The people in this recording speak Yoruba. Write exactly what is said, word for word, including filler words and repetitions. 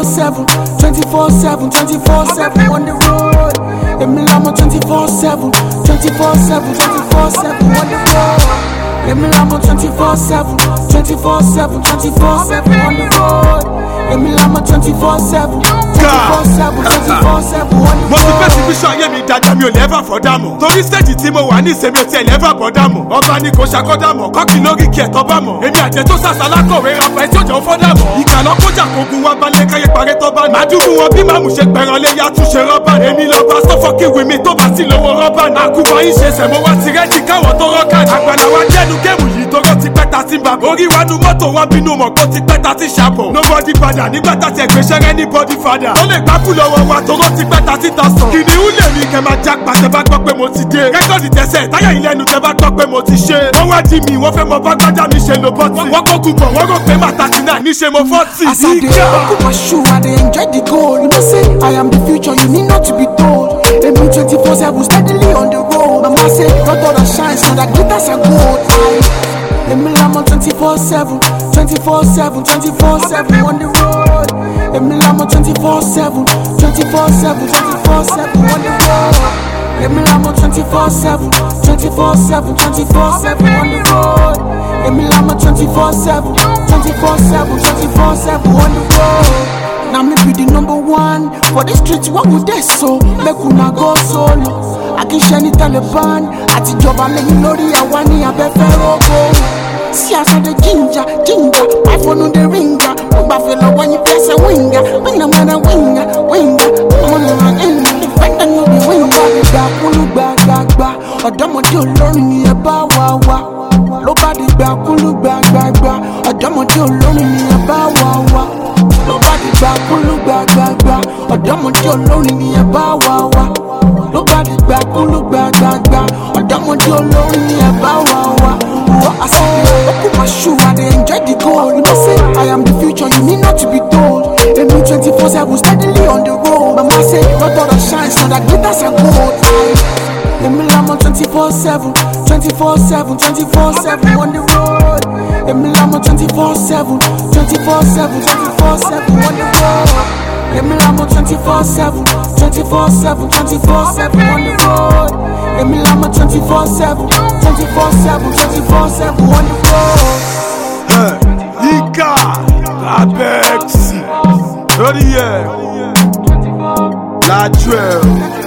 twenty-four seven, twenty-four seven, twenty-four seven on the road. Emi lamo twenty-four seven, twenty-four seven, twenty-four seven on the road. Emi lamo twenty-four seven, twenty-four seven, twenty-four seven on the road. Emi lamo twenty-four seven, twenty-four seven, twenty-four seven on the road. Mo ti fẹ́ ti fi ṣọ́ ayé mi dáadáa mi ò lẹ́fà fọ́dà mọ̀. Torí stéèjì tí mo wà ní ìsèmi ò tiẹ̀ lẹ́fà bọ́dà mọ̀. Ọba ni kò ṣàkọ́dà mọ̀, kọ́kì lórí kí ẹ̀tọ́ bá mọ̀. Èmi àjẹ tó sàṣà lákọ̀wé rafa ẹtí òjò fọ́dà mọ̀. Ìkànnà kọjá kogun wa balẹ̀ káyé parẹ́ tó bá nà. Màdúrú wọn bí màmú ṣe pẹ̀ràn lé ya tún ṣe rọ́bà. Èmi lọ bá sọ́fọ́kì wì mí tó bá sí lówó rọ́bà. Àkùbọ̀ yín ṣe sẹ̀mọ́ wá ti rẹ́jì káwọn tó rọ́kà. Àgbàlá wa jẹ́nu géèmù yìí tó rọ́ ti pẹ́ ta sí bàbá. Orí wa nu mọ́tò wọn bínú mọ̀ kó ti pẹ́ ta sí ṣàbọ̀. Nobody padà nígbà tá ti ẹ̀gbẹ́ ṣẹ́rẹ́ ní body father. Ó lè gbákù lọ́wọ́ wa tó rọ́ ti pẹ́ ta sí ta sàn. Kìnìún lè mi kẹ́ máa jápa tẹ́ bá gbọ́ pé mo ti dé. Rẹ́kọ̀dì tẹ̀sẹ̀ táyà ìlẹ́nu tẹ́ bá gbọ́ pé mo ti ṣe. Wọ́n wá di mi, wọ́n fẹ́ mọ bá gbájá mi ṣe lo bọ́tì. Wọ́n kó kúkọ̀, wọ́n rò pé màá thirty nine níṣe mo forty. As I dey walk my shoe, I dey enjoy the goal. You know say I am the future, you need not to be told. Emi twenty-four seven steadily on the road. Mama say not all that shines, so that glitters are gold. Emi lamo twenty-four seven, twenty-four seven, twenty-four seven on the road. Emi lamo twenty-four seven, twenty-four seven, twenty-four seven on the road. Emi lamo twenty-four seven, twenty-four seven, twenty-four seven on the road. Emi lamo twenty-four seven, twenty-four seven, twenty-four seven on the road. Now me be the number one for the streets. What would they so? Make una go solo. I can share the Taliban. Ati joba lẹ́yìn lórí àwa ní abẹ́fẹ́ rogo. See I saw the ginger, ginger. My phone on the ringer. Mba feel when you press a winger. When I'm on a winger, winger. I'm on a winger. Defender no be winger. Gba kulu gba gba gba. Ọ̀dọ́mọdé olórin ni ẹ bá wá wá. Ló bá di gba kulu gba gba gba. Ọ̀dọ́mọdé olórin ni ẹ bá wá wá. Ló bá di gba kulu gba gba gba. Ọ̀dọ́mọdé olórin ni ẹ bá wá wá. Ló bá di gba kulu gba gba gba. Ọ̀dọ́mọdé olórin ni ẹ bá wá wá. I said, open my shoe, I dey enjoy the goal. You know say I am the future, you need not to be told. Emi twenty-four seven steadily on the road. Mama say not all that shines, so that glitters are gold. Emi lamo twenty-four seven, twenty-four seven, twenty-four seven on the road. Emi lamo twenty-four seven, twenty-four seven, twenty-four seven on the road. Emi lamo twenty-four seven, twenty-four seven, twenty-four seven on the road. Emi lamo twenty-four seven, twenty-four seven, twenty-four seven on the road. Ika, Abexi, Lori, La twelve.